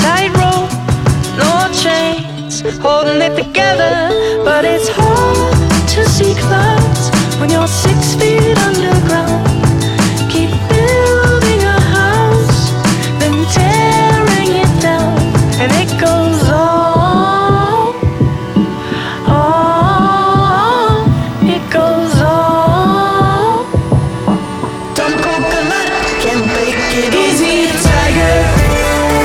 tightrope, no chains holding it together. But it's hard to see clouds when you're 6 feet underground.